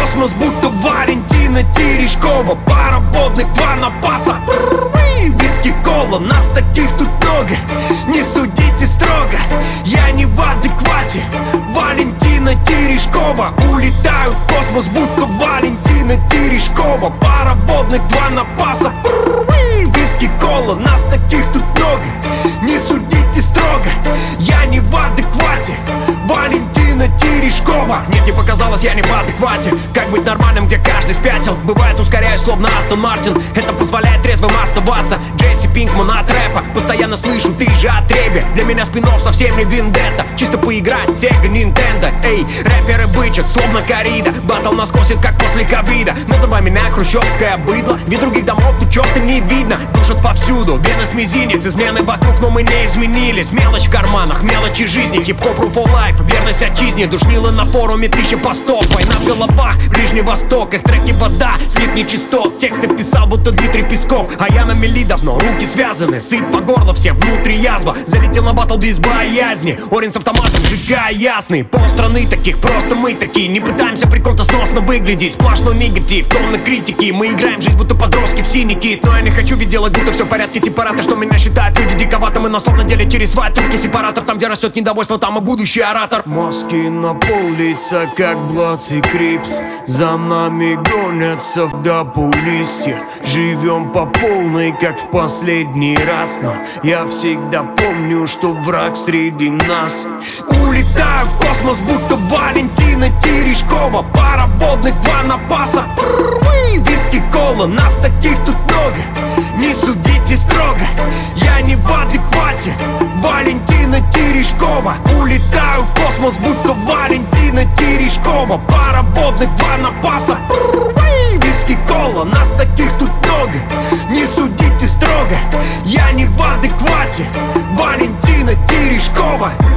космос, будто Валентина Терешкова. Пара водных, 2 напаса, виски, кола. Нас таких тут много, не судите строго. Я не в адеквате, Валентина Терешкова. Улетаю в космос, будто Валентина Терешкова. Пара водных, 2 напаса, виски, кола. Нас таких тут много, не судите строго. Я не в адеквате, Валентина Терешкова. Нет, не показалось, я не в адеквате. Как быть нормальным, где каждый спятил? Бывает, ускоряюсь, словно Астон Мартин. Это позволяет трезвым оставаться. Джесси Пинкман от рэпа. Постоянно слышу, ты же отребе. Для меня спин-офф совсем не Вендетта. Чисто поиграть, Sega, Nintendo. Эй, рэперы бычат, словно коррида. Баттл нас косит, как после ковида. Называй меня хрущевское быдло. Ведь других домов тут чё-то не видно. Душат повсюду, вены с мизинец. Измены вокруг, но мы не изменились. Мелочь в карманах, мелочи жизни. Хип-хоп, rule for life, верность отчизне. Душнило на форуме 1000 постов. Война в головах, Ближний Восток. Их треки вода, слив нечистот. Тексты писал, будто Дмитрий Песков. А я на мели давно, руки связаны. Сыт по горло, все внутри язва. Залетел на баттл без боязни. Орин с автоматом, сжигая ясный. Полстраны таких, просто мы такие. Не пытаемся при ком-то сносно выглядеть. Сплошной негатив, тонны критики. Мы играем жизнь, будто подростки в синий кит. Но я не хочу ведь делать, будто все в порядке. Типараты, что меня считают люди диковатым. И на словно деле через свои трубки сепаратор. Там, где растет недовольство, там и будущий оратор. Маски на пол лица, как Блац и Крипс. За нами гонятся до полисья. Живем по полной, как в последний раз. Но я всегда помню, что враг среди нас. Улетаю в космос, будто Валентина Терешкова. Пара водных, 2 напаса, виски, кола. Нас таких тут много, не судите строго. Я не в адеквате, Валентина Терешкова. Улетаю в космос, будто Валентина Терешкова. Пара водных, 2 напаса, виски, кола. Нас таких тут много, не судите строго. Я не в адеквате, Валентина Терешкова.